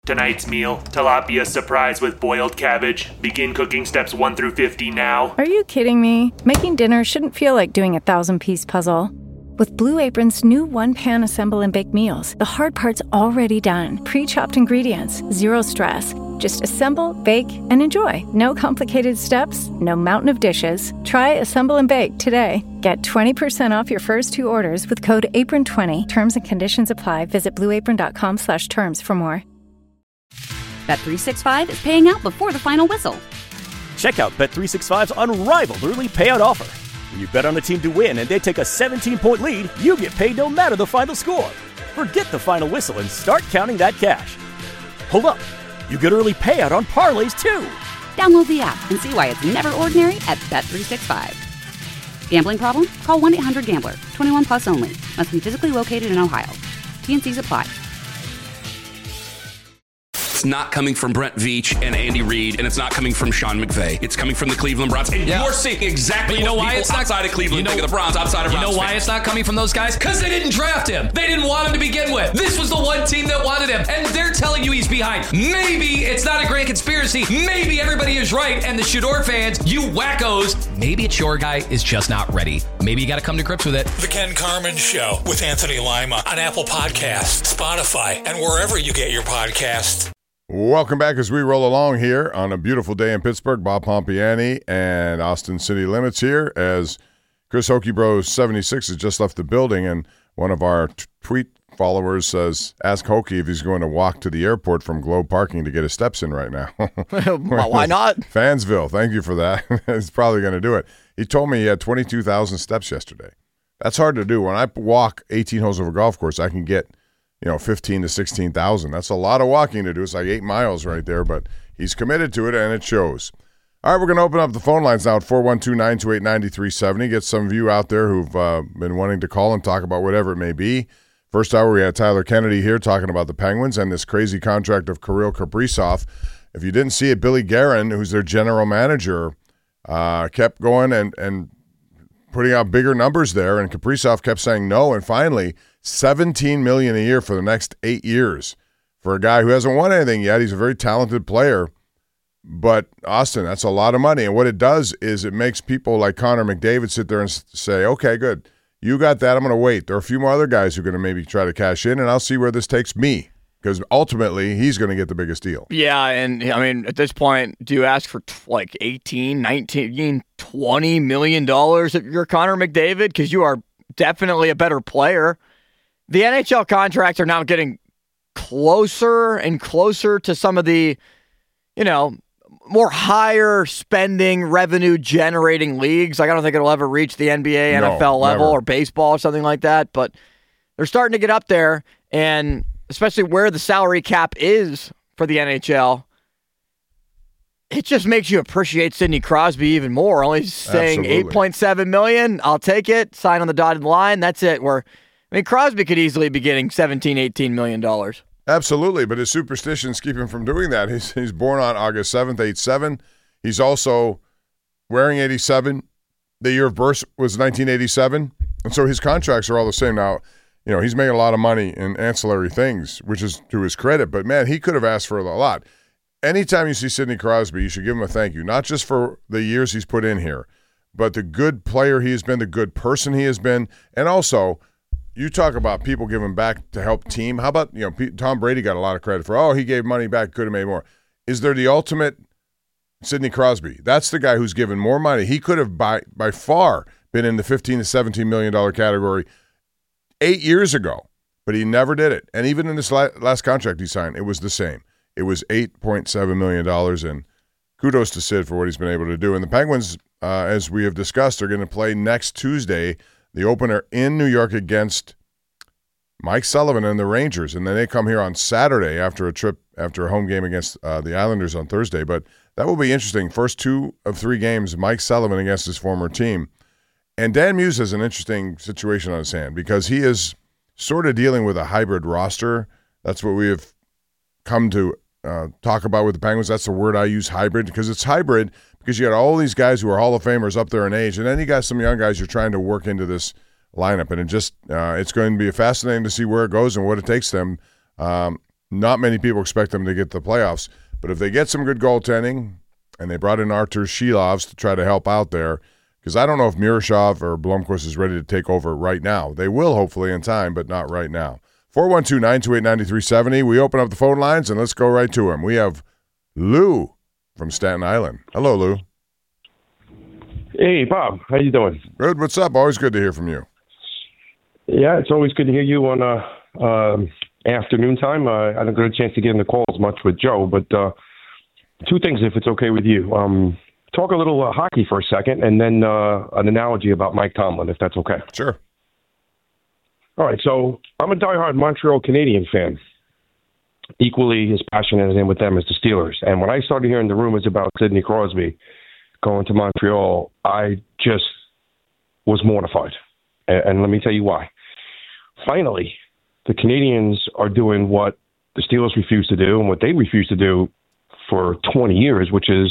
Tonight's meal, tilapia surprise with boiled cabbage. Begin cooking steps 1 through 50 now. Are you kidding me? Making dinner shouldn't feel like doing a 1,000-piece puzzle. With Blue Apron's new one-pan assemble and bake meals, the hard part's already done. Pre-chopped ingredients, zero stress. Just assemble, bake, and enjoy. No complicated steps, no mountain of dishes. Try Assemble and Bake today. Get 20% off your first 2 orders with code APRON20. Terms and conditions apply. Visit blueapron.com/terms for more. Bet365 is paying out before the final whistle. Check out Bet365's unrivaled early payout offer. When you bet on a team to win and they take a 17-point lead, you get paid no matter the final score. Forget the final whistle and start counting that cash. Hold up. You get early payout on parlays, too. Download the app and see why it's never ordinary at Bet365. Gambling problem? Call 1-800-GAMBLER. 21 plus only. Must be physically located in Ohio. T&Cs apply. It's not coming from Brent Veach and Andy Reid, and it's not coming from Sean McVay. It's coming from the Cleveland Browns. And you're seeing exactly what people outside of Cleveland think of the Browns, outside of Browns. You know why it's not coming from those guys? Because they didn't draft him. They didn't want him to begin with. This was the one team that wanted him, and they're telling you he's behind. Maybe it's not a great conspiracy. Maybe everybody is right, and the Shador fans, you wackos, maybe it's your guy is just not ready. Maybe you got to come to grips with it. The Ken Carman Show with Anthony Lima on Apple Podcasts, Spotify, and wherever you get your podcasts. Welcome back as we roll along here on a beautiful day in Pittsburgh. Bob Pompiani and Austin City Limits here as Chris Hokey Bros 76 has just left the building, and one of our tweet followers says, ask Hokey if he's going to walk to the airport from Globe Parking to get his steps in right now. Well, why not? Fansville, thank you for that. He's probably going to do it. He told me he had 22,000 steps yesterday. That's hard to do. When I walk 18 holes of a golf course, I can get 15 to 16,000. That's a lot of walking to do. It's like 8 miles right there, but he's committed to it, and it shows. All right, we're going to open up the phone lines now at 412-928-9370. Get some of you out there who've been wanting to call and talk about whatever it may be. First hour, we had Tyler Kennedy here talking about the Penguins and this crazy contract of Kirill Kaprizov. If you didn't see it, Billy Guerin, who's their general manager, kept going and putting out bigger numbers there, and Kaprizov kept saying no, and finally $17 million a year for the next 8 years for a guy who hasn't won anything yet. He's a very talented player, but Austin, that's a lot of money. And what it does is it makes people like Connor McDavid sit there and say, okay, good, you got that, I'm going to wait. There are a few more other guys who are going to maybe try to cash in, and I'll see where this takes me, because ultimately he's going to get the biggest deal. Yeah, and I mean, at this point, do you ask for like 18, 19, $20 million if you're Connor McDavid? Because you are definitely a better player. The NHL contracts are now getting closer and closer to some of the, more higher spending, revenue generating leagues. Like, I don't think it'll ever reach the NBA, NFL level, or baseball or something like that, but they're starting to get up there, and especially where the salary cap is for the NHL, it just makes you appreciate Sidney Crosby even more. Only saying $8.7 million, I'll take it, sign on the dotted line, that's it. Crosby could easily be getting $17, $18 million. Absolutely, but his superstitions keep him from doing that. He's born on August 7th, 87. He's also wearing 87. The year of birth was 1987, and so his contracts are all the same. Now, he's making a lot of money in ancillary things, which is to his credit, but, man, he could have asked for a lot. Anytime you see Sidney Crosby, you should give him a thank you, not just for the years he's put in here, but the good player he has been, the good person he has been, and also – you talk about people giving back to help team. How about, Tom Brady got a lot of credit for, he gave money back, could have made more. Is there the ultimate Sidney Crosby? That's the guy who's given more money. He could have by far been in the $15 to $17 million category 8 years ago, but he never did it. And even in this last contract he signed, it was the same. It was $8.7 million, and kudos to Sid for what he's been able to do. And the Penguins, as we have discussed, are going to play next Tuesday, the opener in New York against Mike Sullivan and the Rangers, and then they come here on Saturday after a home game against the Islanders on Thursday. But that will be interesting. First 2 of 3 games, Mike Sullivan against his former team. And Dan Muse has an interesting situation on his hand because he is sort of dealing with a hybrid roster. That's what we have come to talk about with the Penguins. That's the word I use, hybrid, because it's hybrid because you got all these guys who are Hall of Famers up there in age, and then you got some young guys you're trying to work into this lineup, and it's going to be fascinating to see where it goes and what it takes them. not many people expect them to get the playoffs. But if they get some good goaltending, and they brought in Artur Shilovs to try to help out there, because I don't know if Miroshov or Blomqvist is ready to take over right now. They will hopefully in time, but not right now. 412-928-9370. We open up the phone lines, and let's go right to him. We have Lou from Staten Island. Hello, Lou. Hey, Bob. How you doing? Good. What's up? Always good to hear from you. Yeah, it's always good to hear you on afternoon time. I didn't get a chance to get in the calls much with Joe, but two things, if it's okay with you. Talk a little hockey for a second, and then an analogy about Mike Tomlin, if that's okay. Sure. All right, so I'm a diehard Montreal Canadian fan, equally as passionate as I am with them as the Steelers. And when I started hearing the rumors about Sidney Crosby going to Montreal, I just was mortified. And let me tell you why. Finally, the Canadians are doing what the Steelers refused to do and what they refused to do for 20 years, which is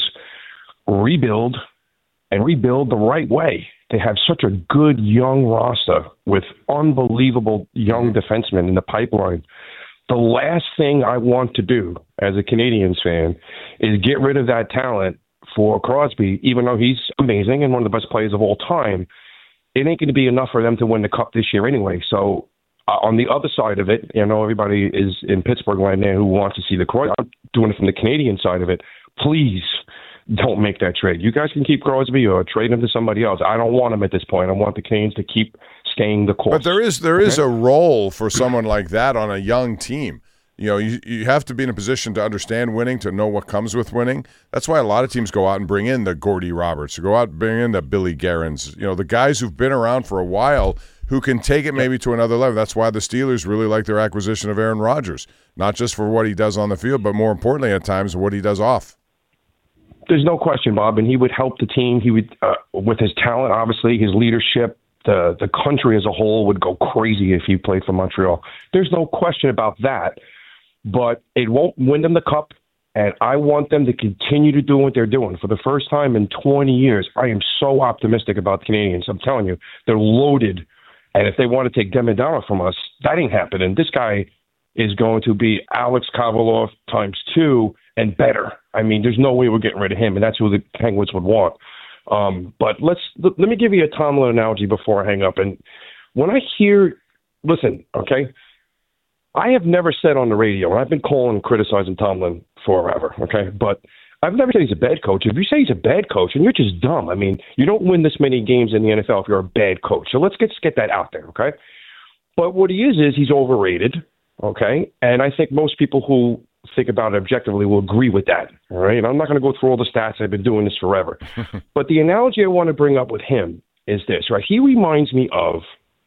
rebuild and rebuild the right way. They have such a good young roster with unbelievable young defensemen in the pipeline. The last thing I want to do as a Canadians fan is get rid of that talent for Crosby, even though he's amazing and one of the best players of all time. It ain't going to be enough for them to win the Cup this year anyway. So on the other side of it, you know, everybody is in Pittsburgh right now who wants to see the Crosby. I'm doing it from the Canadian side of it. Please don't make that trade. You guys can keep Crosby or trade him to somebody else. I don't want him at this point. I want the Canes to keep staying the course. But there is a role for someone like that on a young team. You know, you have to be in a position to understand winning, to know what comes with winning. That's why a lot of teams go out and bring in the Gordy Roberts, go out and bring in the Billy Guerins, you know, the guys who've been around for a while who can take it maybe to another level. That's why the Steelers really like their acquisition of Aaron Rodgers, not just for what he does on the field, but more importantly at times what he does off. There's no question, Bob, and he would help the team. He would, with his talent, obviously, his leadership, the country as a whole would go crazy if he played for Montreal. There's no question about that. But it won't win them the Cup, and I want them to continue to do what they're doing. For the first time in 20 years, I am so optimistic about the Canadians. I'm telling you, they're loaded, and if they want to take Demidara from us, that ain't happening. This guy is going to be Alex Kovalev times 2 and better. I mean, there's no way we're getting rid of him, and that's who the Penguins would want. But let me give you a Tomlin analogy before I hang up. And when I hear, listen, okay, I have never said on the radio, and I've been calling and criticizing Tomlin forever, okay? But I've never said he's a bad coach. If you say he's a bad coach, and you're just dumb. I mean, you don't win this many games in the NFL if you're a bad coach. So let's get that out there, okay? But what he is he's overrated, okay? And I think most people who think about it objectively will agree with that, all right? And I'm not going to go through all the stats. I've been doing this forever. But the analogy I want to bring up with him is this, right? He reminds me of,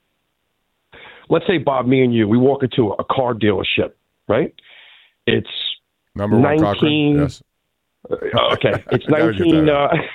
let's say, Bob, me and you, we walk into a car dealership, right? It's number 19. Yes. Okay, it's 19.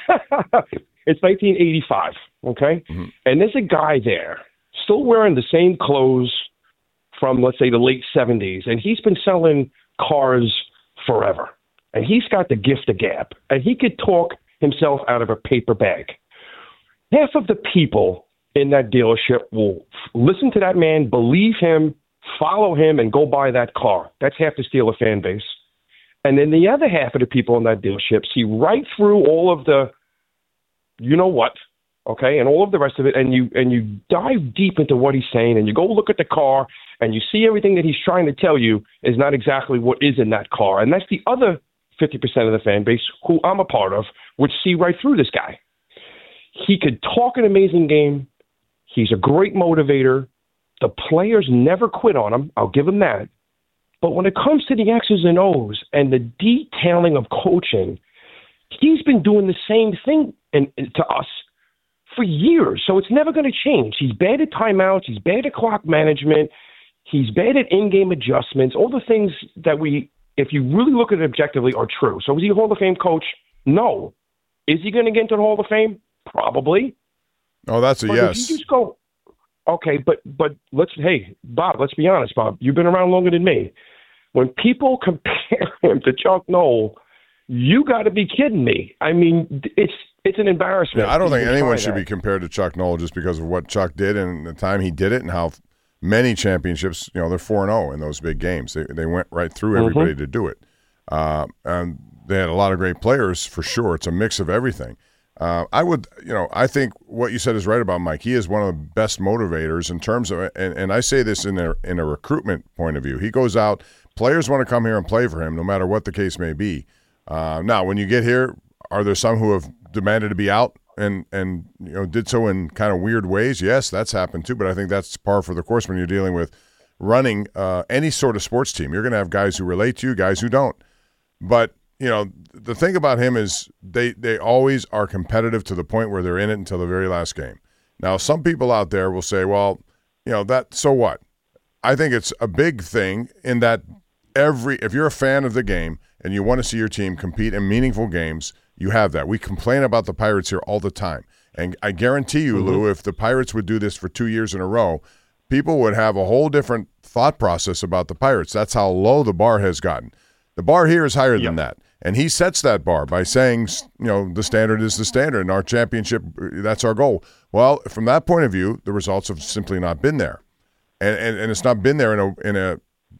It's 1985. Okay, mm-hmm. And there's a guy there still wearing the same clothes from, let's say, the late 70s, and he's been selling cars forever, and he's got the gift of gab, and he could talk himself out of a paper bag. Half of the people in that dealership will listen to that man, believe him, follow him, and go buy that car. That's half the Steeler fan base. And then the other half of the people in that dealership see right through all of the, you know what, okay, and all of the rest of it, and you dive deep into what he's saying, and you go look at the car, and you see everything that he's trying to tell you is not exactly what is in that car. And that's the other 50% of the fan base, who I'm a part of, would see right through this guy. He could talk an amazing game. He's a great motivator. The players never quit on him. I'll give him that. But when it comes to the X's and O's and the detailing of coaching, he's been doing the same thing to us for years. So it's never going to change. He's bad at timeouts. He's bad at clock management. He's bad at in-game adjustments. All the things that if you really look at it objectively, are true. So is he a Hall of Fame coach? No. Is he going to get into the Hall of Fame? Probably. Oh, that's a but yes. If you just go, okay, but hey, Bob, let's be honest, Bob. You've been around longer than me. When people compare him to Chuck Noll, you got to be kidding me. I mean, it's an embarrassment. Yeah, I don't think anyone should be compared to Chuck Noll just because of what Chuck did and the time he did it and how many championships. They're 4-0 in those big games. They went right through everybody to do it. And they had a lot of great players for sure. It's a mix of everything. I think what you said is right about Mike. He is one of the best motivators in terms of, and I say this in a recruitment point of view. He goes out, players want to come here and play for him no matter what the case may be. Now, when you get here, are there some who have demanded to be out and did so in kind of weird ways? Yes, that's happened too, but I think that's par for the course when you're dealing with running any sort of sports team. You're going to have guys who relate to you, guys who don't. But the thing about him is they always are competitive to the point where they're in it until the very last game. Now, some people out there will say, well, that, so what? I think it's a big thing in that if you're a fan of the game and you want to see your team compete in meaningful games, you have that. We complain about the Pirates here all the time. And I guarantee you, Lou, if the Pirates would do this for 2 years in a row, people would have a whole different thought process about the Pirates. That's how low the bar has gotten. The bar here is higher than that. And he sets that bar by saying, the standard is the standard, and our championship, that's our goal. Well, from that point of view, the results have simply not been there. And it's not been there in a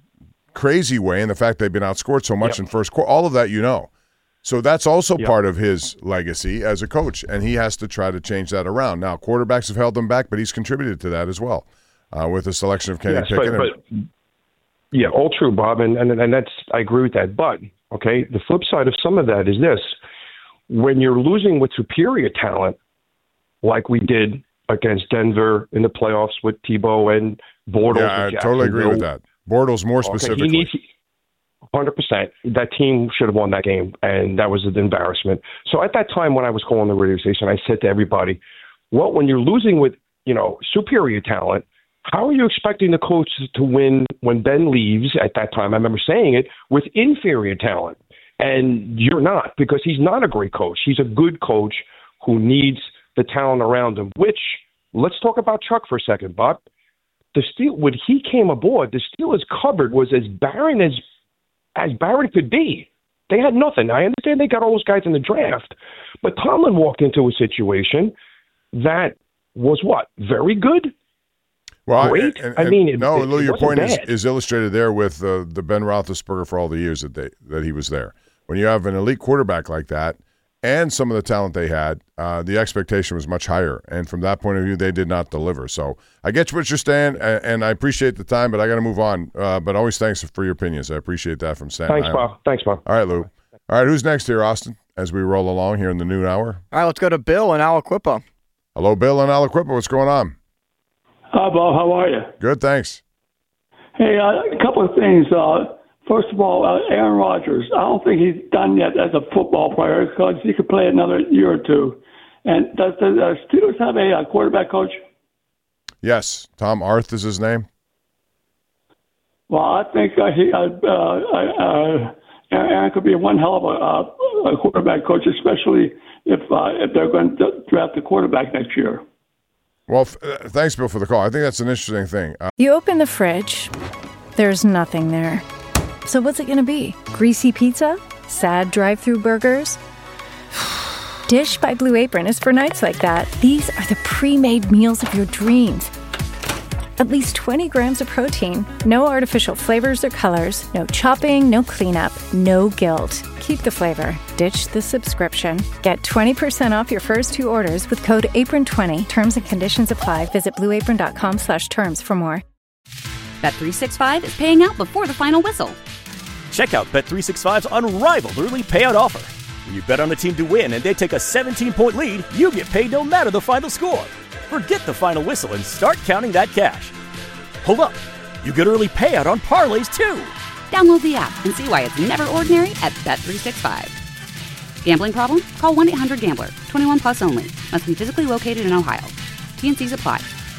crazy way, in the fact they've been outscored so much in first quarter. All of that So that's also part of his legacy as a coach, and he has to try to change that around. Now, quarterbacks have held them back, but he's contributed to that as well with the selection of Kenny Pickett. Yeah, all true, Bob, and that's, I agree with that. But, okay, the flip side of some of that is this. When you're losing with superior talent, like we did against Denver in the playoffs with Tebow and Bortles. Yeah, I totally agree with that. Bortles more specifically. 100%. That team should have won that game, and that was an embarrassment. So at that time when I was calling the radio station, I said to everybody, well, when you're losing with, superior talent, how are you expecting the coach to win when Ben leaves at that time? I remember saying it with inferior talent. And you're not, because he's not a great coach. He's a good coach who needs the talent around him, which, let's talk about Chuck for a second, Bob. When he came aboard, the Steelers' cupboard was as barren as barren could be. They had nothing. I understand they got all those guys in the draft. But Tomlin walked into a situation that was what? Very good? Well, great? Lou, your point is illustrated there with the Ben Roethlisberger for all the years that he was there. When you have an elite quarterback like that and some of the talent they had, the expectation was much higher. And from that point of view, they did not deliver. So I get what you're saying, and I appreciate the time, but I got to move on. But always thanks for your opinions. I appreciate that from Sam. Thanks, Bob. All right, Lou. All right, who's next here, Austin, as we roll along here in the noon hour? All right, let's go to Bill in Aliquippa. Hello, Bill in Aliquippa. What's going on? Hi, Bob. How are you? Good, thanks. Hey, a couple of things. First of all, Aaron Rodgers. I don't think he's done yet as a football player because he could play another year or two. And does the Steelers have a quarterback coach? Yes. Tom Arth is his name. Well, I think Aaron could be one hell of a quarterback coach, especially if they're going to draft a quarterback next year. Well, thanks, Bill, for the call. I think that's an interesting thing. You open the fridge, there's nothing there. So what's it going to be? Greasy pizza? Sad drive-thru burgers? Dish by Blue Apron is for nights like that. These are the pre-made meals of your dreams. At least 20 grams of protein, no artificial flavors or colors, no chopping, no cleanup, no guilt. Keep the flavor. Ditch the subscription. Get 20% off your first 2 orders with code APRON20. Terms and conditions apply. Visit blueapron.com/terms for more. Bet365 is paying out before the final whistle. Check out Bet365's unrivaled early payout offer. When you bet on a team to win and they take a 17-point lead, you get paid no matter the final score. Forget the final whistle and start counting that cash. Hold up. You get early payout on parlays, too. Download the app and see why it's never ordinary at Bet365. Gambling problem? Call 1-800-GAMBLER. 21 plus only. Must be physically located in Ohio. T&Cs apply.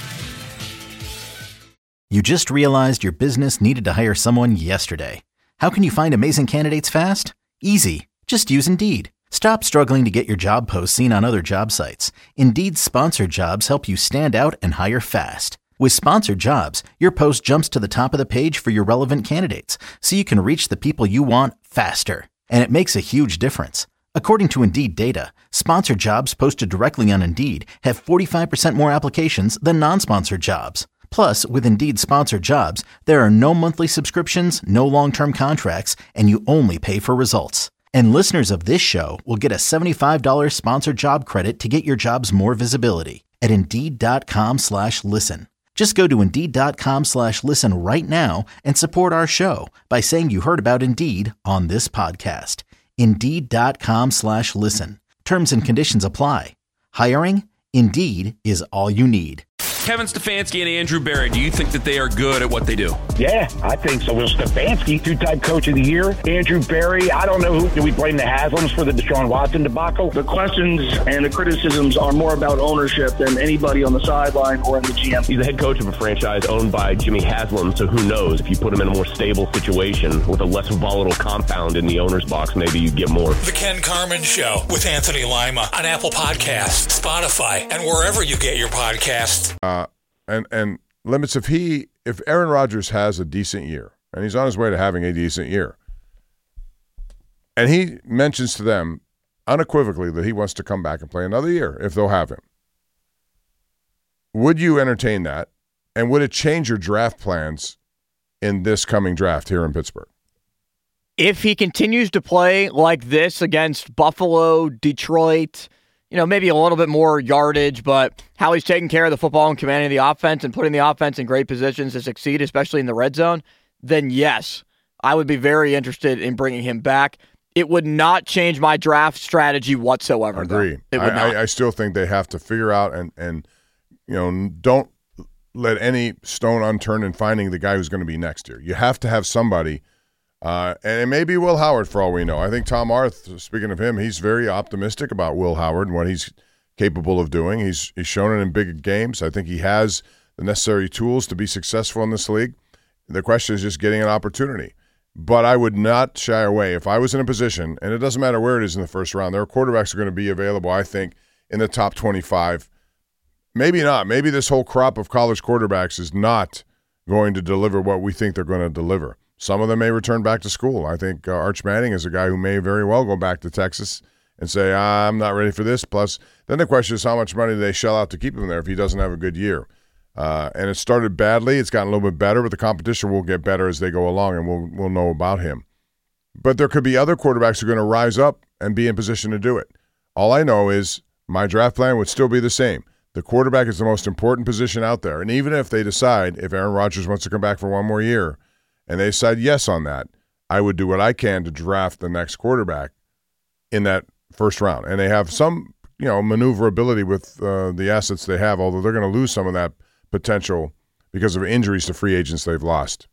You just realized your business needed to hire someone yesterday. How can you find amazing candidates fast? Easy. Just use Indeed. Stop struggling to get your job posts seen on other job sites. Indeed's sponsored jobs help you stand out and hire fast. With sponsored jobs, your post jumps to the top of the page for your relevant candidates, so you can reach the people you want faster. And it makes a huge difference. According to Indeed data, sponsored jobs posted directly on Indeed have 45% more applications than non-sponsored jobs. Plus, with Indeed Sponsored Jobs, there are no monthly subscriptions, no long-term contracts, and you only pay for results. And listeners of this show will get a $75 sponsored job credit to get your jobs more visibility at Indeed.com/listen. Just go to Indeed.com/listen right now and support our show by saying you heard about Indeed on this podcast. Indeed.com/listen. Terms and conditions apply. Hiring? Indeed is all you need. Kevin Stefanski and Andrew Berry, do you think that they are good at what they do? Yeah, I think so. Well, Stefanski, two-time coach of the year. Andrew Berry, I don't know do we blame the Haslams for the Deshaun Watson debacle? The questions and the criticisms are more about ownership than anybody on the sideline or in the GM. He's the head coach of a franchise owned by Jimmy Haslam, so who knows? If you put him in a more stable situation with a less volatile compound in the owner's box, maybe you get more. The Ken Carman Show with Anthony Lima on Apple Podcasts, Spotify, and wherever you get your podcasts. And limits, if Aaron Rodgers has a decent year, and he's on his way to having a decent year, and he mentions to them unequivocally that he wants to come back and play another year if they'll have him, would you entertain that? And would it change your draft plans in this coming draft here in Pittsburgh? If he continues to play like this against Buffalo, Detroit, maybe a little bit more yardage, but how he's taking care of the football and commanding the offense and putting the offense in great positions to succeed, especially in the red zone, then yes, I would be very interested in bringing him back. It would not change my draft strategy whatsoever. I agree. It would not. I still think they have to figure out and don't let any stone unturned in finding the guy who's going to be next year. You have to have somebody. And it may be Will Howard for all we know. I think Tom Arth, speaking of him, he's very optimistic about Will Howard and what he's capable of doing. He's shown it in big games. I think he has the necessary tools to be successful in this league. The question is just getting an opportunity. But I would not shy away. If I was in a position, and it doesn't matter where it is in the first round, their quarterbacks are going to be available, I think, in the top 25. Maybe not. Maybe this whole crop of college quarterbacks is not going to deliver what we think they're going to deliver. Some of them may return back to school. I think Arch Manning is a guy who may very well go back to Texas and say, I'm not ready for this. Plus, then the question is how much money do they shell out to keep him there if he doesn't have a good year? And it started badly. It's gotten a little bit better, but the competition will get better as they go along, and we'll know about him. But there could be other quarterbacks who are going to rise up and be in position to do it. All I know is my draft plan would still be the same. The quarterback is the most important position out there. And even if they decide, if Aaron Rodgers wants to come back for one more year, and they decide yes on that, I would do what I can to draft the next quarterback in that first round. And they have some, maneuverability with the assets they have, although they're going to lose some of that potential because of injuries to free agents they've lost.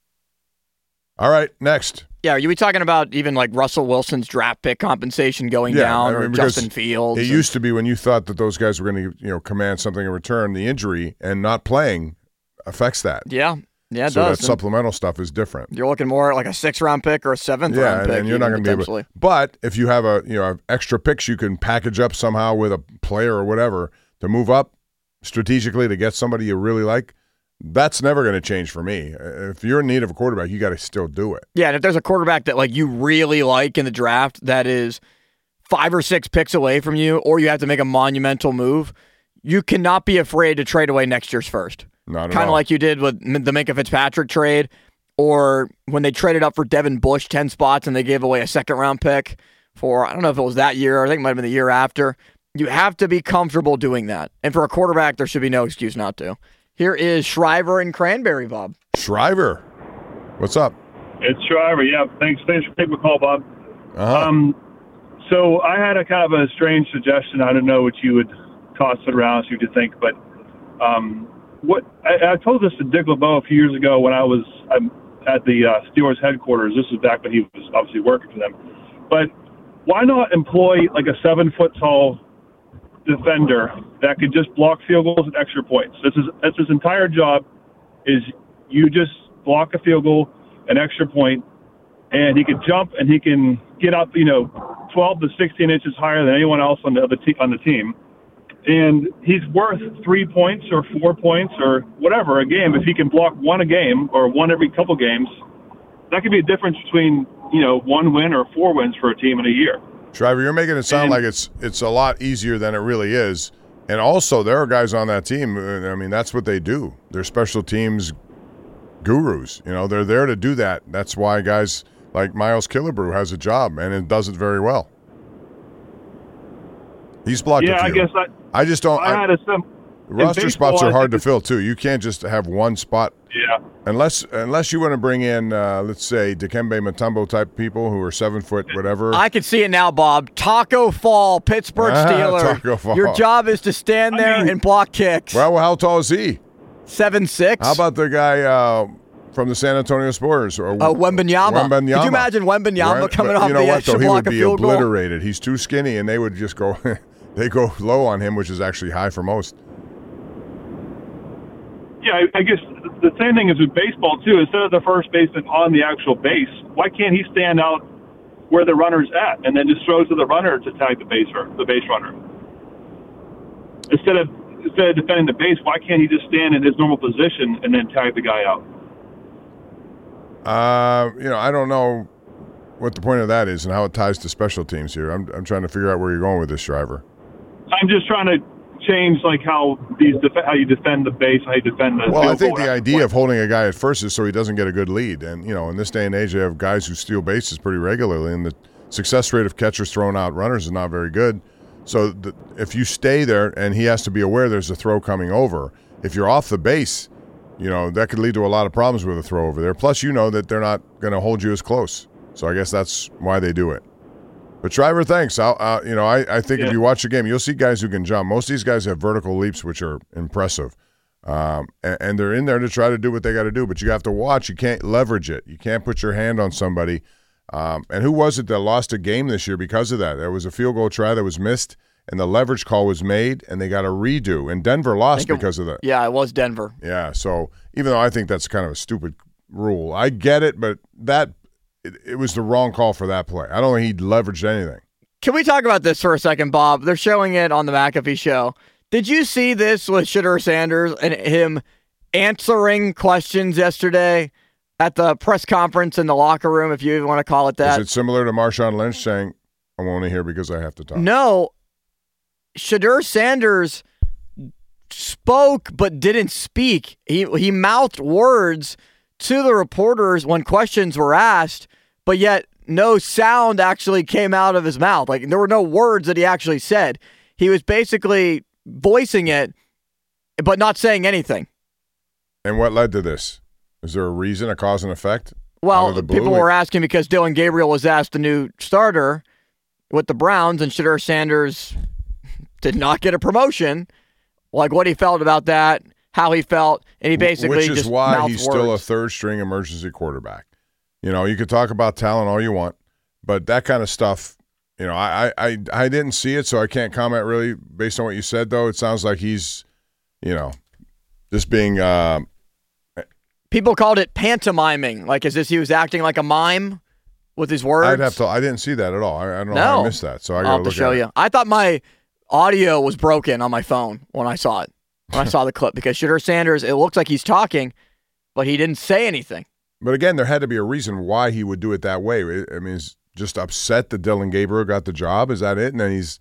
All right, next. Yeah, are you talking about even like Russell Wilson's draft pick compensation going down, or Justin Fields? It used to be when you thought that those guys were going to, command something in return, the injury and not playing affects that. Yeah. Yeah, it so does. That supplemental stuff is different. You're looking more at like a 6th-round pick or a 7th-round pick. And you're not going to be able. But if you have extra picks, you can package up somehow with a player or whatever to move up strategically to get somebody you really like. That's never going to change for me. If you're in need of a quarterback, you got to still do it. Yeah, and if there's a quarterback that you really like in the draft that is 5 or 6 picks away from you, or you have to make a monumental move, you cannot be afraid to trade away next year's first. Not at all. Kind of like you did with the Minkah Fitzpatrick trade, or when they traded up for Devin Bush 10 spots and they gave away a 2nd-round pick for, I don't know if it was that year, or I think it might have been the year after. You have to be comfortable doing that. And for a quarterback, there should be no excuse not to. Here is Shriver and Cranberry, Bob. Shriver, what's up? It's Shriver, yeah. Thanks for taking the call, Bob. Uh-huh. So I had a kind of a strange suggestion. I don't know what you would toss it around, see what you think, but I told this to Dick LeBeau a few years ago when I was at the Steelers headquarters. This was back when he was obviously working for them. But why not employ like a 7-foot-tall defender that could just block field goals and extra points? That's his entire job. Is you just block a field goal, an extra point, and he can jump and he can get up, 12 to 16 inches higher than anyone else on the team. And he's worth 3 points or 4 points or whatever a game. If he can block one a game or one every couple games, that could be a difference between, 1 win or 4 wins for a team in a year. Shriver, you're making it sound like it's a lot easier than it really is. And also, there are guys on that team. I mean, that's what they do. They're special teams gurus. You know, they're there to do that. That's why guys like Miles Killebrew has a job, and it does it very well. He's blocked a few. I just don't. I had a roster spots are hard to fill too. You can't just have one spot. Yeah. Unless you want to bring in, let's say, Dikembe Mutombo type people who are 7 foot whatever. I can see it now, Bob. Taco Fall, Pittsburgh Steelers. Taco Fall. Your job is to stand there and block kicks. Well, how tall is he? 7'6". How about the guy from the San Antonio Spurs? Wembanyama. Could you imagine Wembanyama coming off the edge to block a field goal? He would be obliterated. He's too skinny, and they would just go. They go low on him, which is actually high for most. Yeah, I guess the same thing is with baseball, too. Instead of the first baseman on the actual base, why can't he stand out where the runner's at and then just throw to the runner to tag the base runner? Instead of defending the base, why can't he just stand in his normal position and then tag the guy out? I don't know what the point of that is and how it ties to special teams here. I'm trying to figure out where you're going with this, Shriver. I'm just trying to change how you defend the base, how you defend the. Well, I think the idea of holding a guy at first is so he doesn't get a good lead, and in this day and age, you have guys who steal bases pretty regularly, and the success rate of catchers throwing out runners is not very good. So if you stay there, and he has to be aware there's a throw coming over. If you're off the base, that could lead to a lot of problems with a throw over there. Plus, that they're not going to hold you as close. So I guess that's why they do it. But Shriver, thanks. I think if you watch the game, you'll see guys who can jump. Most of these guys have vertical leaps, which are impressive. And they're in there to try to do what they got to do. But you have to watch. You can't leverage it. You can't put your hand on somebody. And who was it that lost a game this year because of that? There was a field goal try that was missed, and the leverage call was made, and they got a redo. And Denver lost because of that. Yeah, it was Denver. Yeah, so even though I think that's kind of a stupid rule, I get it, but it was the wrong call for that play. I don't think he leveraged anything. Can we talk about this for a second, Bob? They're showing it on the McAfee show. Did you see this with Shedeur Sanders and him answering questions yesterday at the press conference in the locker room, if you even want to call it that? Is it similar to Marshawn Lynch saying, I'm only here because I have to talk? No. Shedeur Sanders spoke but didn't speak. He mouthed words to the reporters when questions were asked, but yet no sound actually came out of his mouth. Like, there were no words that he actually said. He was basically voicing it, but not saying anything. And what led to this? Is there a reason, a cause and effect? Well, people were asking because Dylan Gabriel was asked the new starter with the Browns, and Shedeur Sanders did not get a promotion. Like, what he felt about that, how he felt, and he basically just Which is why he's still a words. third-string emergency quarterback. You could talk about talent all you want, but that kind of stuff, I didn't see it, so I can't comment really based on what you said, though. It sounds like he's, just being people called it pantomiming. Like, as if he was acting like a mime with his words. I didn't see that at all. I don't know how I missed that, so I got to look show at you. it. I thought my audio was broken on my phone when I saw it. When I saw the clip, because Shedeur Sanders, it looks like he's talking, but he didn't say anything. But again, there had to be a reason why he would do it that way. I mean, he's just upset that Dylan Gabriel got the job. Is that it? And then he's,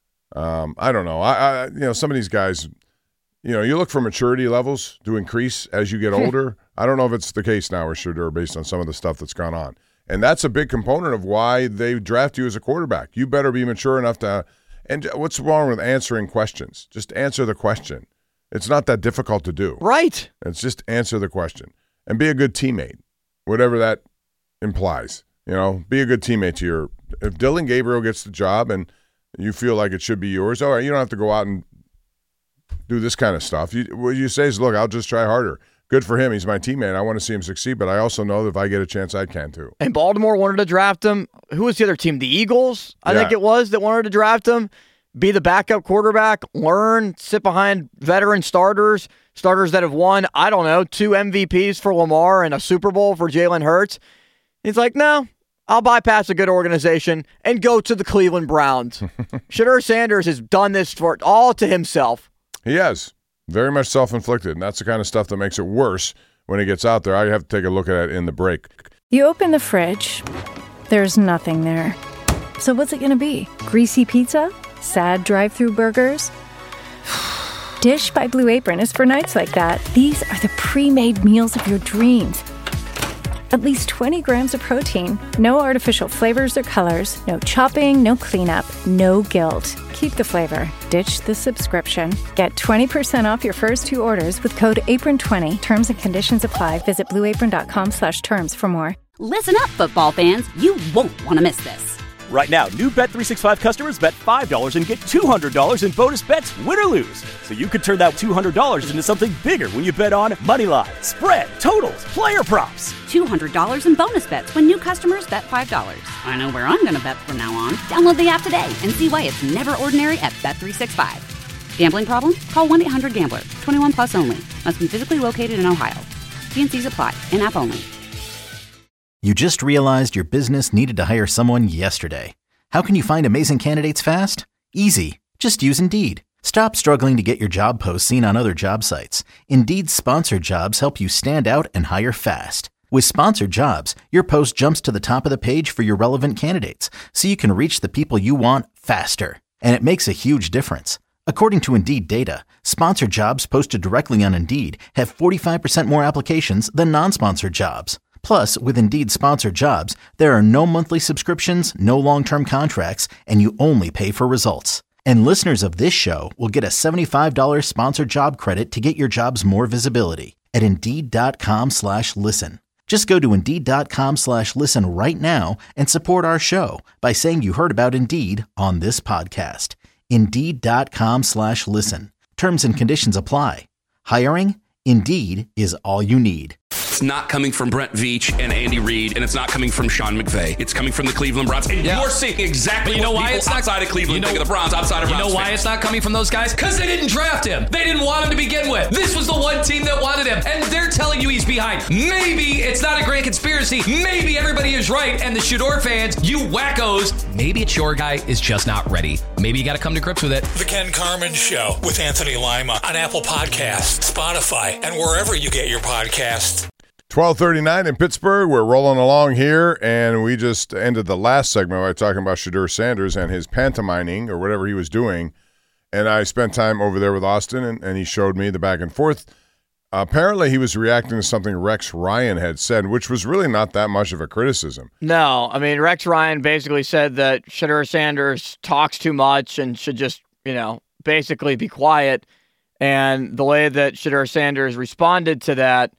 I don't know. Some of these guys, you look for maturity levels to increase as you get older. I don't know if it's the case now with Shedeur based on some of the stuff that's gone on. And that's a big component of why they draft you as a quarterback. You better be mature enough to, and what's wrong with answering questions? Just answer the question. It's not that difficult to do. Right. It's just answer the question and be a good teammate, whatever that implies. Be a good teammate to your – if Dylan Gabriel gets the job and you feel like it should be yours, all right, you don't have to go out and do this kind of stuff. What you say is, look, I'll just try harder. Good for him. He's my teammate. I want to see him succeed, but I also know that if I get a chance, I can too. And Baltimore wanted to draft him. Who was the other team? The Eagles, I think it was, that wanted to draft him. Be the backup quarterback, learn, sit behind veteran starters that have won, 2 MVPs for Lamar and a Super Bowl for Jalen Hurts. He's like, no, I'll bypass a good organization and go to the Cleveland Browns. Shedeur Sanders has done this for all to himself. He has. Very much self-inflicted, and that's the kind of stuff that makes it worse when he gets out there. I have to take a look at it in the break. You open the fridge, there's nothing there. So what's it going to be? Greasy pizza? Sad drive-through burgers? Dish by Blue Apron is for nights like that. These are the pre-made meals of your dreams. At least 20 grams of protein, no artificial flavors or colors, no chopping, no cleanup, no guilt. Keep the flavor. Ditch the subscription. Get 20% off your first 2 orders with code APRON20. Terms and conditions apply. Visit blueapron.com/terms for more. Listen up, football fans. You won't want to miss this. Right now, new Bet365 customers bet $5 and get $200 in bonus bets, win or lose. So you could turn that $200 into something bigger when you bet on moneyline, spread, totals, player props. $200 in bonus bets when new customers bet $5. I know where I'm going to bet from now on. Download the app today and see why it's never ordinary at Bet365. Gambling problem? Call 1-800-GAMBLER. 21 plus only. Must be physically located in Ohio. T&Cs apply. In-app only. You just realized your business needed to hire someone yesterday. How can you find amazing candidates fast? Easy. Just use Indeed. Stop struggling to get your job posts seen on other job sites. Indeed's sponsored jobs help you stand out and hire fast. With sponsored jobs, your post jumps to the top of the page for your relevant candidates, so you can reach the people you want faster. And it makes a huge difference. According to Indeed data, sponsored jobs posted directly on Indeed have 45% more applications than non-sponsored jobs. Plus, with Indeed sponsored jobs, there are no monthly subscriptions, no long-term contracts, and you only pay for results. And listeners of this show will get a $75 sponsored job credit to get your jobs more visibility at Indeed.com/listen. Just go to Indeed.com/listen right now and support our show by saying you heard about Indeed on this podcast. Indeed.com/listen. Terms and conditions apply. Hiring? Indeed is all you need. It's not coming from Brent Veach and Andy Reid, and it's not coming from Sean McVay. It's coming from the Cleveland Browns. And you're seeing exactly what people outside of Cleveland think of the Browns, outside of Browns. You know why fans. it's not coming from those guys? Because they didn't draft him. They didn't want him to begin with. This was the one team that wanted him, and they're telling you he's behind. Maybe it's not a grand conspiracy. Maybe everybody is right, and the Shador fans, you wackos, maybe it's your guy is just not ready. Maybe you got to come to grips with it. The Ken Carman Show with Anthony Lima on Apple Podcasts, Spotify, and wherever you get your podcasts. 12:39 in Pittsburgh. We're rolling along here, and we just ended the last segment by talking about Shedeur Sanders and his pantomiming or whatever he was doing. And I spent time over there with Austin, and he showed me the back and forth. Apparently, he was reacting to something Rex Ryan had said, which was really not that much of a criticism. No, I mean, Rex Ryan basically said that Shedeur Sanders talks too much and should just, basically be quiet. And the way that Shedeur Sanders responded to that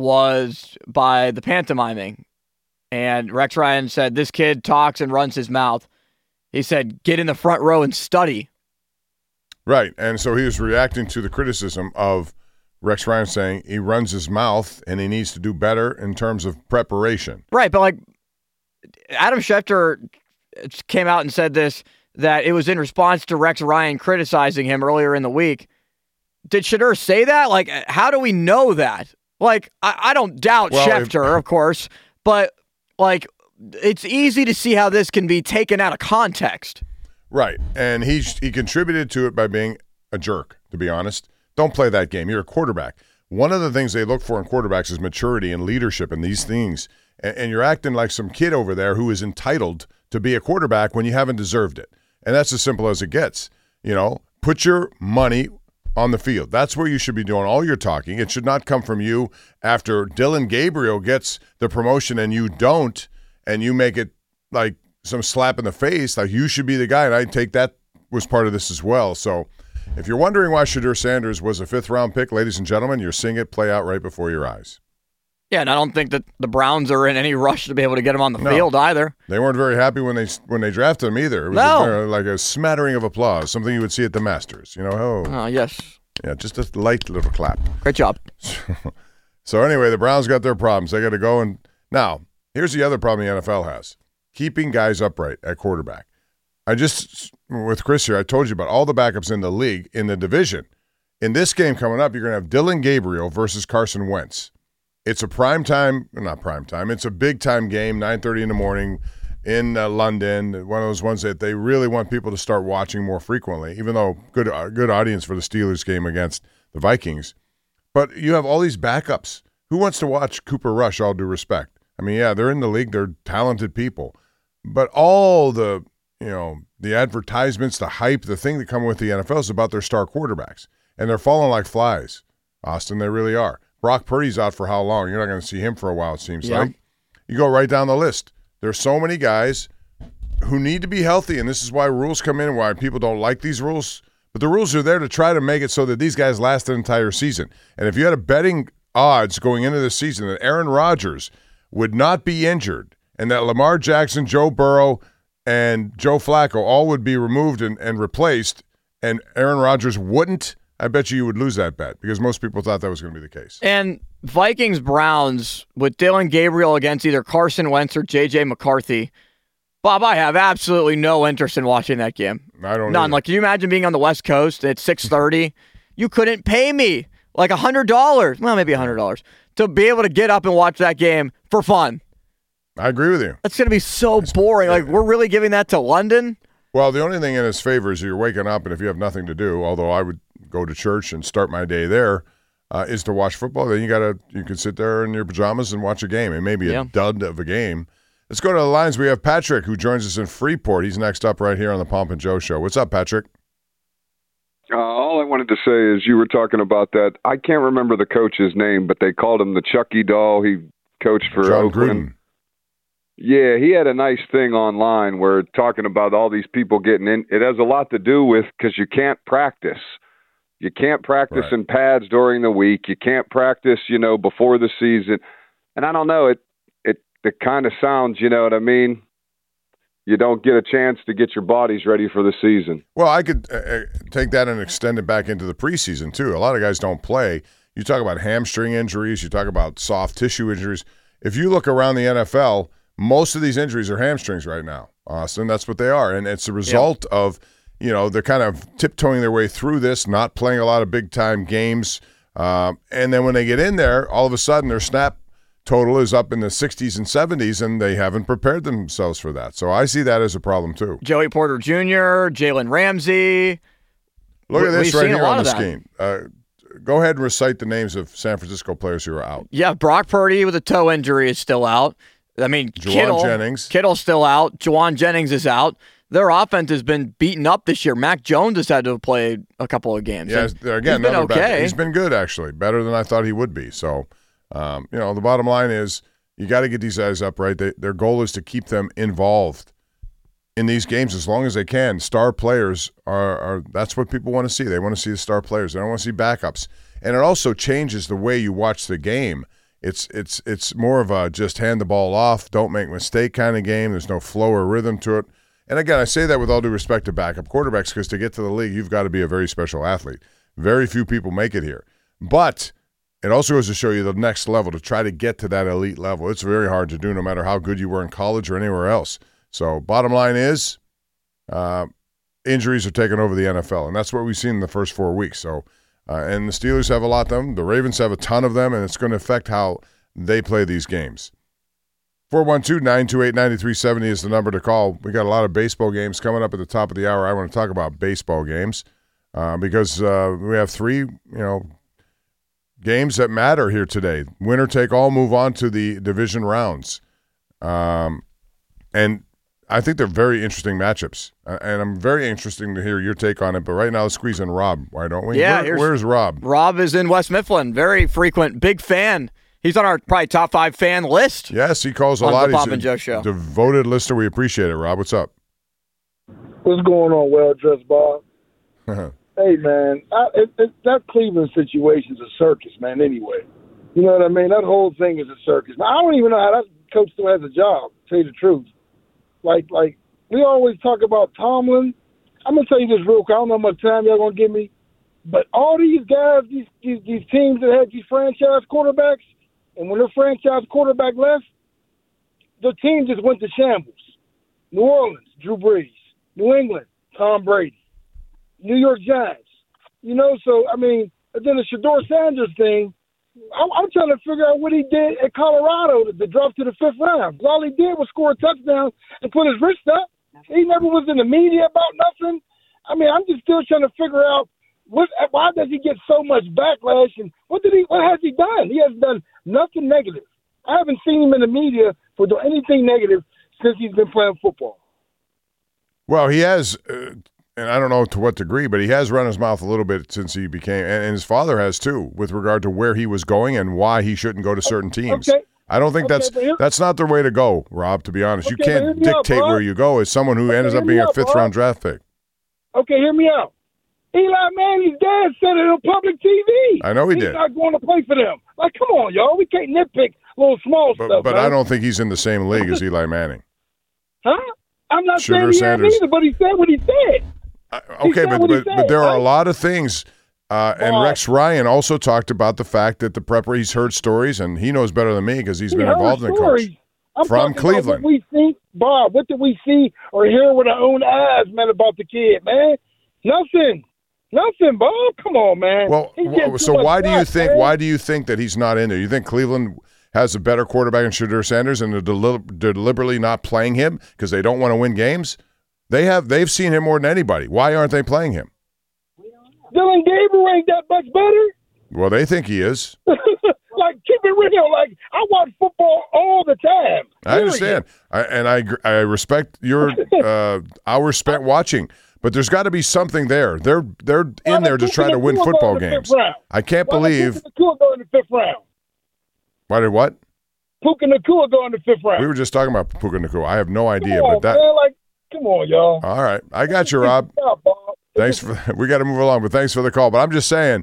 was by the pantomiming. And Rex Ryan said, this kid talks and runs his mouth. He said, get in the front row and study. Right. And so he was reacting to the criticism of Rex Ryan saying he runs his mouth and he needs to do better in terms of preparation. Right. But Adam Schefter came out and said this, that it was in response to Rex Ryan criticizing him earlier in the week. Did Shedeur say that? How do we know that? I don't doubt Schefter, of course, but, it's easy to see how this can be taken out of context. Right, and he contributed to it by being a jerk, to be honest. Don't play that game. You're a quarterback. One of the things they look for in quarterbacks is maturity and leadership and these things, and you're acting like some kid over there who is entitled to be a quarterback when you haven't deserved it. And that's as simple as it gets. Put your money on the field. That's where you should be doing all your talking. It should not come from you after Dylan Gabriel gets the promotion and you don't, and you make it like some slap in the face, like you should be the guy. And I take that was part of this as well. So if you're wondering why Shedeur Sanders was a 5th-round pick, ladies and gentlemen, you're seeing it play out right before your eyes. Yeah, and I don't think that the Browns are in any rush to be able to get him on the field either. They weren't very happy when they drafted him either. It was like a smattering of applause, something you would see at the Masters. Yes. Yeah, just a light little clap. Great job. So anyway, the Browns got their problems. They got to go. And now, here's the other problem the NFL has. Keeping guys upright at quarterback. With Chris here, I told you about all the backups in the league, in the division. In this game coming up, you're going to have Dylan Gabriel versus Carson Wentz. It's a it's a big-time game, 9:30 in the morning in London, one of those ones that they really want people to start watching more frequently, even though good audience for the Steelers game against the Vikings. But you have all these backups. Who wants to watch Cooper Rush, all due respect? I mean, yeah, they're in the league. They're talented people. But all the advertisements, the hype, the thing that come with the NFL is about their star quarterbacks. and they're falling like flies. Austin, they really are. Brock Purdy's out for how long? You're not going to see him for a while, it seems like. You go right down the list. There's so many guys who need to be healthy, and this is why rules come in, why people don't like these rules. But the rules are there to try to make it so that these guys last an entire season. And if you had a betting odds going into the season that Aaron Rodgers would not be injured and that Lamar Jackson, Joe Burrow, and Joe Flacco all would be removed and replaced, and Aaron Rodgers wouldn't, I bet you would lose that bet because most people thought that was going to be the case. And Vikings-Browns with Dylan Gabriel against either Carson Wentz or J.J. McCarthy. Bob, I have absolutely no interest in watching that game. I don't None. either. Like, can you imagine being on the West Coast at 6:30? You couldn't pay me like $100, well, maybe $100, to be able to get up and watch that game for fun. I agree with you. That's going to be so boring. Like, we're really giving that to London? Well, the only thing in his favor is you're waking up, and if you have nothing to do, although I would go to church and start my day there, is to watch football. Then you can sit there in your pajamas and watch a game. It may be a dud of a game. Let's go to the lines. We have Patrick, who joins us in Freeport. He's next up right here on the Pomp and Joe Show. What's up, Patrick? All I wanted to say is you were talking about that. I can't remember the coach's name, but they called him the Chucky Doll. He coached for John Oakland. Gruden. Yeah, he had a nice thing online where talking about all these people getting in. It has a lot to do with because you can't practice. You can't practice in pads during the week. You can't practice, before the season. And I don't know, it kind of sounds, you know what I mean? You don't get a chance to get your bodies ready for the season. Well, I could take that and extend it back into the preseason, too. A lot of guys don't play. You talk about hamstring injuries. You talk about soft tissue injuries. If you look around the NFL, most of these injuries are hamstrings right now, Austin. That's what they are. And it's a result of, they're kind of tiptoeing their way through this, not playing a lot of big-time games. And then when they get in there, all of a sudden their snap total is up in the 60s and 70s, and they haven't prepared themselves for that. So I see that as a problem, too. Joey Porter Jr., Jalen Ramsey. Look at this right here on the screen. Go ahead and recite the names of San Francisco players who are out. Yeah, Brock Purdy with a toe injury is still out. I mean, Kittle's still out. Juwan Jennings is out. Their offense has been beaten up this year. Mac Jones has had to have played a couple of games. Yeah, again, he's been okay. He's been good, actually. Better than I thought he would be. So, the bottom line is you got to get these guys up, right? Their goal is to keep them involved in these games as long as they can. Star players are that's what people want to see. They want to see the star players. They don't want to see backups. And it also changes the way you watch the game. It's more of a just hand the ball off, don't make a mistake kind of game. There's no flow or rhythm to it. And again, I say that with all due respect to backup quarterbacks because to get to the league, you've got to be a very special athlete. Very few people make it here. But it also goes to show you the next level to try to get to that elite level. It's very hard to do no matter how good you were in college or anywhere else. So bottom line is injuries are taking over the NFL, and that's what we've seen in the first 4 weeks. So, and the Steelers have a lot of them. The Ravens have a ton of them, and it's going to affect how they play these games. 412-928-9370 is the number to call. We got a lot of baseball games coming up at the top of the hour. I want to talk about baseball games because we have three, games that matter here today. Winner take all, move on to the division rounds. And I think they're very interesting matchups. And I'm very interested to hear your take on it. But right now, let's squeeze in Rob. Why don't we? Yeah, where's Rob? Rob is in West Mifflin. Very frequent, big fan. He's on our probably top 5 fan list. Yes, he calls a lot. On the Pomp and Joe Show. Devoted listener. We appreciate it, Rob. What's up? What's going on, well-dressed Bob? Hey, man, that Cleveland situation's a circus, man, anyway. You know what I mean? That whole thing is a circus. Now, I don't even know how that coach still has a job, to tell you the truth. Like we always talk about Tomlin. I'm going to tell you this real quick. I don't know how much time y'all going to give me. But all these guys, these teams that had these franchise quarterbacks, and when their franchise quarterback left, the team just went to shambles. New Orleans, Drew Brees. New England, Tom Brady. New York Giants. So, I mean, then the Shedeur Sanders thing, I'm trying to figure out what he did at Colorado to drop to the 5th round. All he did was score a touchdown and put his wrist up. He never was in the media about nothing. I mean, I'm just still trying to figure out why does he get so much backlash, and what has he done? He has done nothing negative. I haven't seen him in the media for doing anything negative since he's been playing football. Well, he has and I don't know to what degree, but he has run his mouth a little bit since he became, and his father has too, with regard to where he was going and why he shouldn't go to certain teams. Okay. I don't think that's not the way to go, Rob, to be honest. You can't dictate where you go as someone who ends up being a fifth-round draft pick. Okay, hear me out. Eli Manning's dad said it on public TV. I know he did. He's not going to play for them. Like, come on, y'all. We can't nitpick little small stuff. But I don't think he's in the same league as Eli Manning. Huh? I'm not Shooter saying he is either, but he said what he said. But there are a lot of things. And Rex Ryan also talked about the fact that he's heard stories, and he knows better than me because he's been involved in coach. From Cleveland. What we see, Bob, what did we see or hear with our own eyes, man, about the kid, man? Nothing, Bob. Come on, man. Well, so why do you think that he's not in there? You think Cleveland has a better quarterback than Shedeur Sanders, and they're deliberately not playing him because they don't want to win games? They've seen him more than anybody. Why aren't they playing him? Dillon Gabriel ain't that much better. Well, they think he is. Like, keep it real. Like, I watch football all the time. I understand, I respect your hours spent watching. But there's got to be something there. They're in there just trying to win football games. I can't believe. Puka Nacua go in the fifth round. Why did what? Puka Nacua go in the fifth round. We were just talking about Puka Nacua. I have no idea, come on, but that. Man, like, come on, y'all. All right, I got you, Rob. Thanks for. We got to move along, but thanks for the call. But I'm just saying,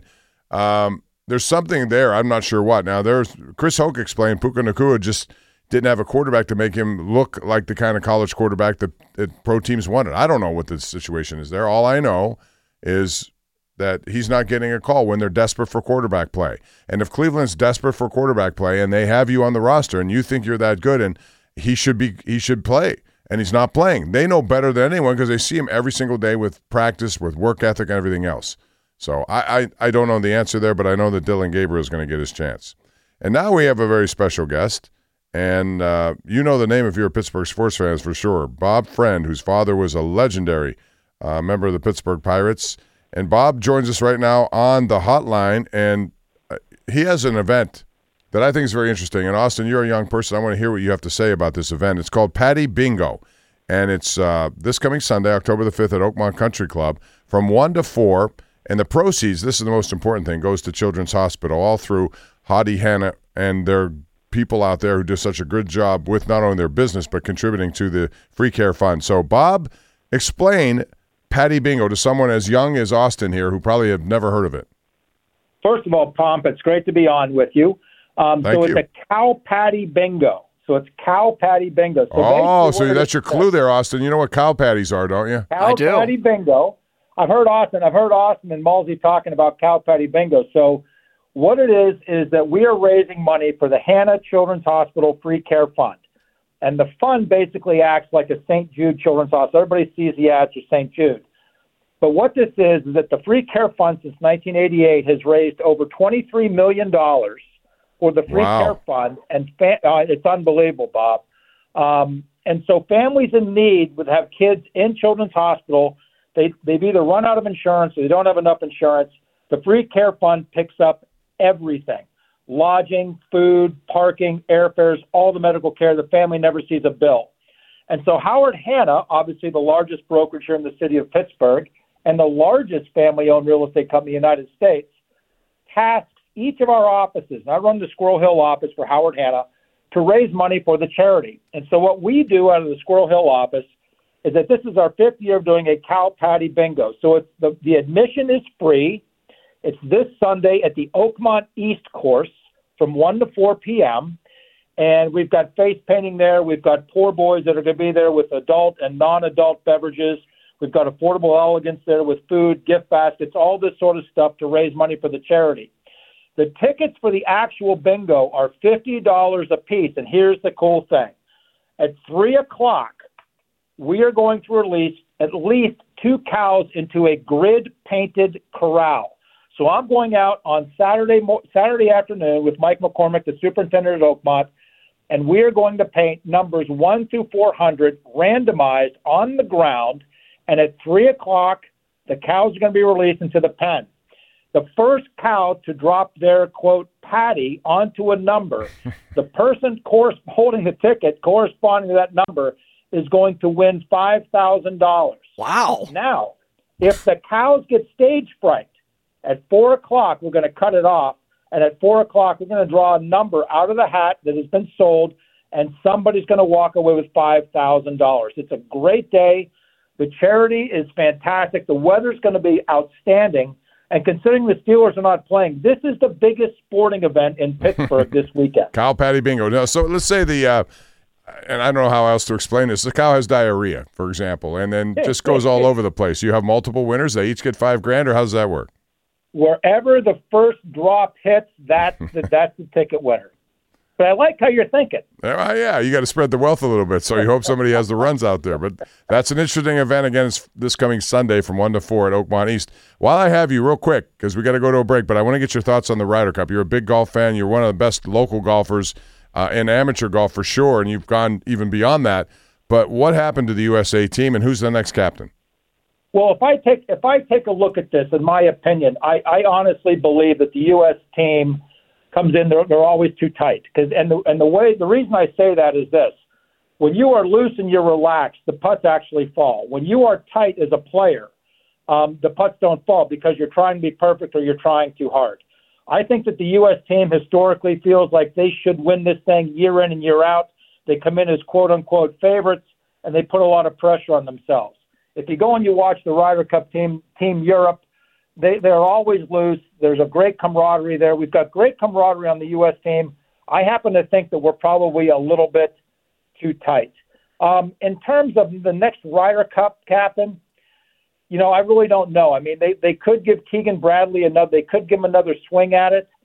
there's something there. I'm not sure what. Now, there's Chris Hoke explained Puka Nacua just didn't have a quarterback to make him look like the kind of college quarterback that pro teams wanted. I don't know what the situation is there. All I know is that he's not getting a call when they're desperate for quarterback play. And if Cleveland's desperate for quarterback play and they have you on the roster and you think you're that good and he should play and he's not playing, they know better than anyone because they see him every single day with practice, with work ethic and everything else. So I don't know the answer there, but I know that Dillon Gabriel is going to get his chance. And now we have a very special guest. And you know the name if you're a Pittsburgh sports fans for sure. Bob Friend, whose father was a legendary member of the Pittsburgh Pirates. And Bob joins us right now on the hotline, and he has an event that I think is very interesting. And, Austin, you're a young person. I want to hear what you have to say about this event. It's called Patty Bingo, and it's this coming Sunday, October the 5th at Oakmont Country Club from 1 to 4. And the proceeds, this is the most important thing, goes to Children's Hospital, all through Hadi Hanna and their people out there who do such a good job with not only their business but contributing to the Free Care Fund. So, Bob, explain Patty Bingo to someone as young as Austin here who probably have never heard of it. First of all, Pomp, it's great to be on with you. It's a cow patty bingo. So it's cow patty bingo. So that's your clue there, Austin. You know what cow patties are, don't you? Cow patty bingo. I've heard Austin and Malsey talking about cow patty bingo. So what it is that we are raising money for the Hanna Children's Hospital Free Care Fund. And the fund basically acts like a St. Jude Children's Hospital. Everybody sees the ads for St. Jude. But what this is that the Free Care Fund since 1988 has raised over $23 million for the Free Care Fund. And it's unbelievable, Bob. And so families in need would have kids in Children's Hospital. They've either run out of insurance or they don't have enough insurance. The Free Care Fund picks up everything: lodging, food, parking, airfares, all the medical care. The family never sees a bill. And so Howard Hanna, obviously the largest brokerage here in the city of Pittsburgh and the largest family-owned real estate company in the United States, tasks each of our offices, and I run the Squirrel Hill office for Howard Hanna, to raise money for the charity. And so what we do out of the Squirrel Hill office is that this is our 5th year of doing a cow patty bingo. So it's the admission is free. It's this Sunday at the Oakmont East course from 1 to 4 p.m., and we've got face painting there. We've got poor boys that are going to be there with adult and non-adult beverages. We've got affordable elegance there with food, gift baskets, all this sort of stuff to raise money for the charity. The tickets for the actual bingo are $50 a piece, and here's the cool thing. At 3 o'clock, we are going to release at least 2 cows into a grid-painted corral. So I'm going out on Saturday afternoon with Mike McCormick, the superintendent at Oakmont, and we are going to paint numbers 1 through 400 randomized on the ground, and at 3 o'clock, the cows are going to be released into the pen. The first cow to drop their, quote, patty onto a number, the person holding the ticket corresponding to that number is going to win $5,000. Wow. Now, If the cows get stage fright, at 4 o'clock, we're going to cut it off. And at 4 o'clock, we're going to draw a number out of the hat that has been sold, and somebody's going to walk away with $5,000. It's a great day. The charity is fantastic. The weather's going to be outstanding. And considering the Steelers are not playing, this is the biggest sporting event in Pittsburgh this weekend. Cow patty bingo. Now, so let's say and I don't know how else to explain this. The cow has diarrhea, for example, and then just goes all over the place. You have multiple winners. They each get $5,000, or how does that work? Wherever the first drop hits, that's the ticket winner. But I like how you're thinking. Yeah, you got to spread the wealth a little bit, so you hope somebody has the runs out there. But that's an interesting event. Again, it's this coming Sunday from 1 to 4 at Oakmont East. While I have you, real quick, because we got to go to a break, but I want to get your thoughts on the Ryder Cup. You're a big golf fan. You're one of the best local golfers in amateur golf for sure, and you've gone even beyond that. But what happened to the USA team, and who's the next captain? Well, if I take a look at this, in my opinion, I honestly believe that the U.S. team comes in, they're always too tight. The reason I say that is this: when you are loose and you're relaxed, the putts actually fall. When you are tight as a player, the putts don't fall because you're trying to be perfect or you're trying too hard. I think that the U.S. team historically feels like they should win this thing year in and year out. They come in as quote-unquote favorites, and they put a lot of pressure on themselves. If you go and you watch the Ryder Cup team Europe, they're always loose. There's a great camaraderie there. We've got great camaraderie on the U.S. team. I happen to think that we're probably a little bit too tight. In terms of the next Ryder Cup captain, I really don't know. I mean, they could give Keegan Bradley they could give him another swing at it.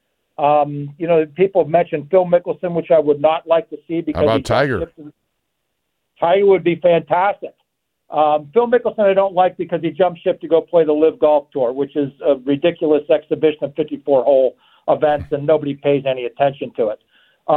People have mentioned Phil Mickelson, which I would not like to see. Because how about Tiger? Tiger would be fantastic. Phil Mickelson I don't like because he jumped ship to go play the LIV Golf Tour, which is a ridiculous exhibition of 54-hole events, and nobody pays any attention to it.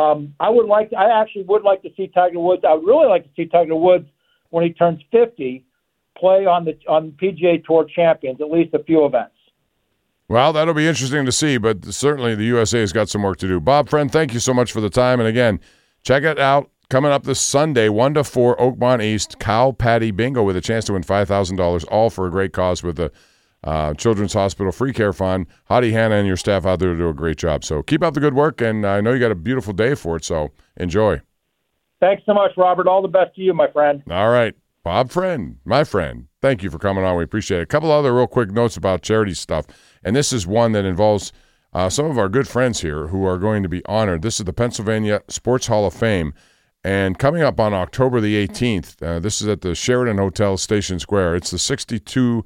I actually would like to see Tiger Woods. I would really like to see Tiger Woods, when he turns 50, play on PGA Tour Champions, at least a few events. Well, that'll be interesting to see, but certainly the USA has got some work to do. Bob Friend, thank you so much for the time. And again, check it out. Coming up this Sunday, 1 to 4, Oakmont East, Cow Patty Bingo with a chance to win $5,000, all for a great cause with the Children's Hospital Free Care Fund. Hottie Hannah and your staff out there do a great job. So keep up the good work, and I know you got a beautiful day for it, so enjoy. Thanks so much, Robert. All the best to you, my friend. All right. Bob Friend, my friend, thank you for coming on. We appreciate it. A couple other real quick notes about charity stuff, and this is one that involves some of our good friends here who are going to be honored. This is the Pennsylvania Sports Hall of Fame. And coming up on October the 18th, this is at the Sheraton Hotel Station Square. It's the 62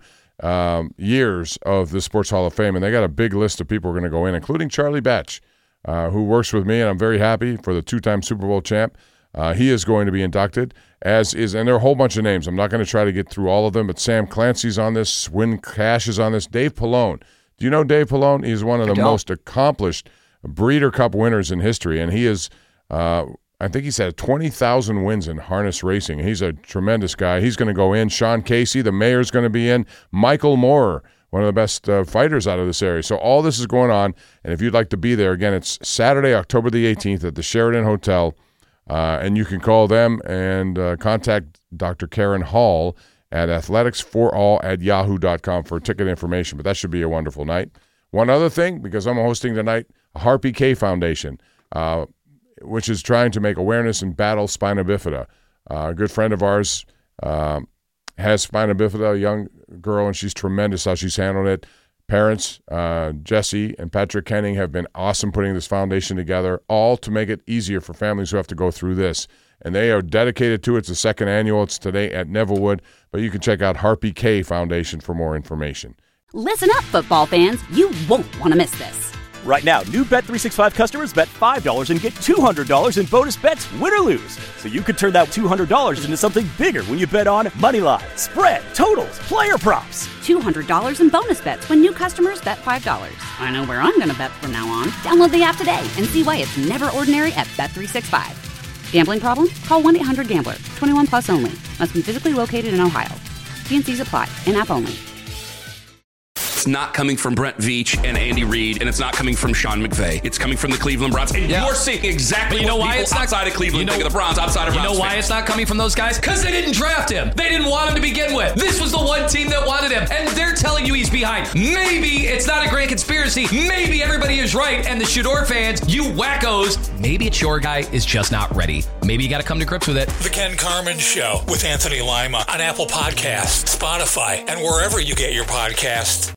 years of the Sports Hall of Fame, and they got a big list of people who are going to go in, including Charlie Batch, who works with me, and I'm very happy for the two-time Super Bowl champ. He is going to be inducted, and there are a whole bunch of names. I'm not going to try to get through all of them, but Sam Clancy's on this, Win Cash is on this, Dave Pallone. Do you know Dave Pallone? He's one of the most accomplished Breeder Cup winners in history, and he is I think he's had 20,000 wins in harness racing. He's a tremendous guy. He's going to go in. Sean Casey, the mayor's going to be in. Michael Moore, one of the best fighters out of this area. So all this is going on, and if you'd like to be there, again, it's Saturday, October the 18th at the Sheraton Hotel, and you can call them and contact Dr. Karen Hall at athleticsforall@yahoo.com for ticket information, but that should be a wonderful night. One other thing, because I'm hosting tonight, Harpy K Foundation, which is trying to make awareness and battle spina bifida. A good friend of ours has spina bifida, a young girl, and she's tremendous how she's handled it. Parents, Jesse and Patrick Kenning, have been awesome putting this foundation together, all to make it easier for families who have to go through this. And they are dedicated to it. It's the second annual. It's today at Nevillewood. But you can check out Harpy K Foundation for more information. Listen up, football fans. You won't want to miss this. Right now, new Bet365 customers bet $5 and get $200 in bonus bets, win or lose. So you could turn that $200 into something bigger when you bet on money line, spread, totals, player props. $200 in bonus bets when new customers bet $5. I know where I'm going to bet from now on. Download the app today and see why it's never ordinary at Bet365. Gambling problem? Call 1-800-GAMBLER. 21 plus only. Must be physically located in Ohio. T&Cs apply. In-app only. It's not coming from Brent Veach and Andy Reid, and it's not coming from Sean McVay. It's coming from the Cleveland Browns. And you're seeing exactly what people outside of Cleveland think of the Browns, outside of Browns. You know why it's not coming from those guys? Because they didn't draft him. They didn't want him to begin with. This was the one team that wanted him, and they're telling you he's behind. Maybe it's not a grand conspiracy. Maybe everybody is right, and the Shador fans, you wackos, maybe it's your guy is just not ready. Maybe you got to come to grips with it. The Ken Carman Show with Anthony Lima on Apple Podcasts, Spotify, and wherever you get your podcasts.